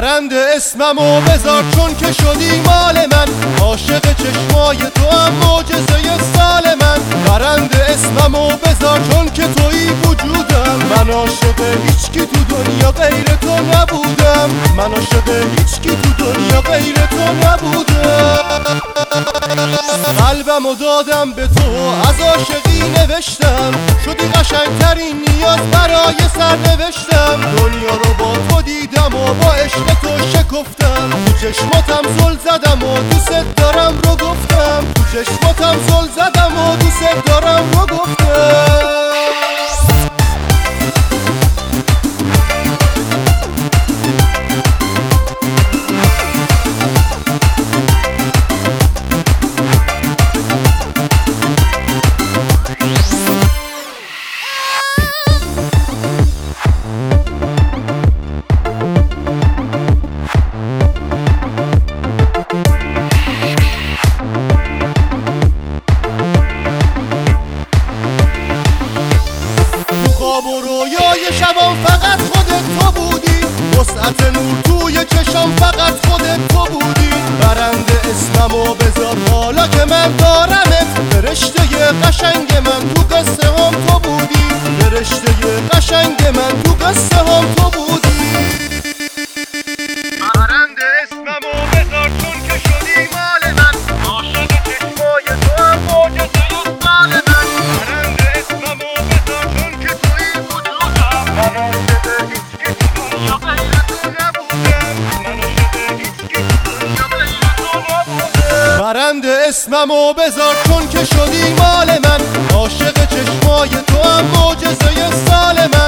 برنده اسممو بذار چون که شدی مال من، عاشق چشمای تو هم معجزه سال من. برنده اسممو بذار چون که تویی وجودم، من عاشق هیچکی تو دنیا غیر تو نبودم، من عاشق هیچکی تو دنیا غیر تو نبودم. قلبمو دادم به تو، از عاشقی نوشتم، شدی قشنگترین نیاز برای سرنوشتم. دنیا رو با تو دیدم و با عشق تو شکفتم، تو چشماتم زل زدم و دوست دارم رو گفتم، تو چشماتم زل زدم و دوست دارم رو گفتم. و رویای شبام فقط خودت تو بودی، وسعت نور توی چشام فقط خودت تو بودی. برنده اسممو بذار حالا که من دارمت، فرشته قشنگ من تو قصه هم تو بودی، فرشته قشنگ من تو قصه هم تو بودی. برنده اسممو بذار چون که شدی مال من، عاشق چشمای تو هم معجزه سال من. برنده اسممو بذار چون که تویی وجودم، من عاشق هیچکی تو دنیا غیر تو نبودم، من عاشق هیچکی تو دنیا غیر تو نبودم. برنده اسممو بذار چون که شدی مال من، عاشق چشمای تو هم معجزه سال من.